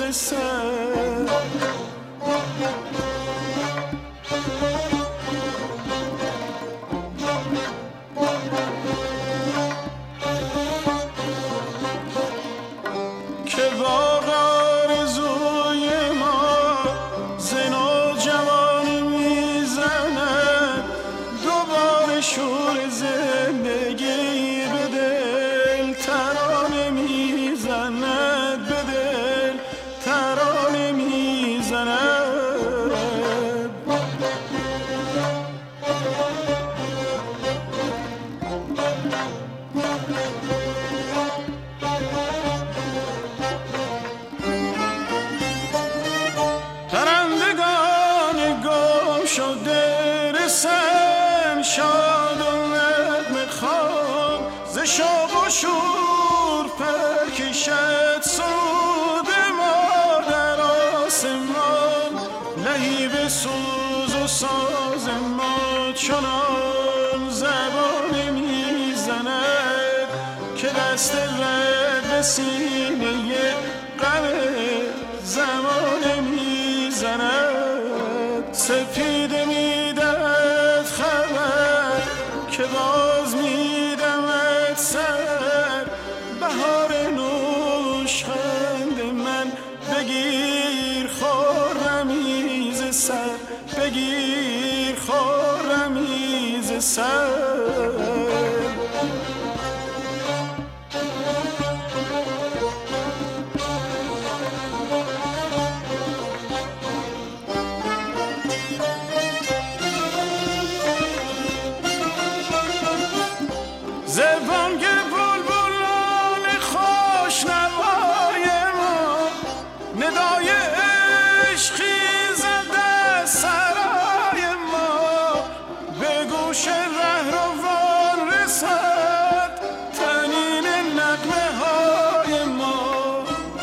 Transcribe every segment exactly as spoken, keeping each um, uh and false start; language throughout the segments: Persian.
سر. که باغ آرزوی ما زنا جوانی میزند، دوباره شور زندگی به دل ترانه میزند، به دل ترانه میزند. پرندگان گم شده رسن شاد و نغمه خوان، ز شوق و شور پر کشد سرود ما در آسمان. لهیب سوز و ساز ما چنان زبانه میزند که دست رد سینه غم زمانه میزند. سپیده میدهد خبر که باز میدمد سر، بهار نوشخند من بگیر خرمی ز سر، بگیر خرمی ز سر. ز بانگ بلبلان خوشنوای ما ندای عشقی زده سرای ما، به گوش رهروان رسد طنین نغمه های ما.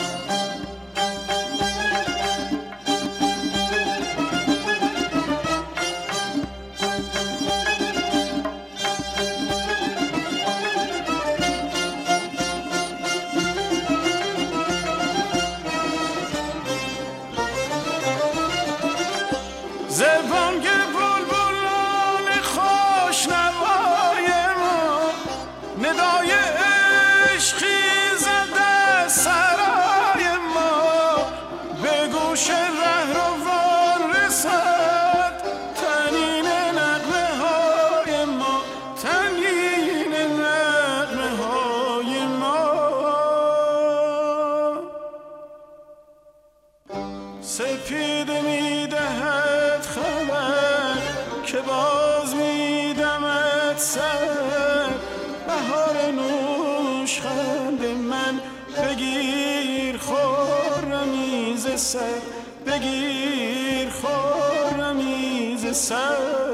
ز بانگ بلبلان خوشنوای ما ندای عشقی زده سرای ما، به گوش رهروان رسد طنین نغمه های ما، طنین نغمه های ما. سپیده میدهد خبر که باز میدمد سر، بهار نوشخند من بگیر خرمی ز سر، بگیر خرمی ز سر.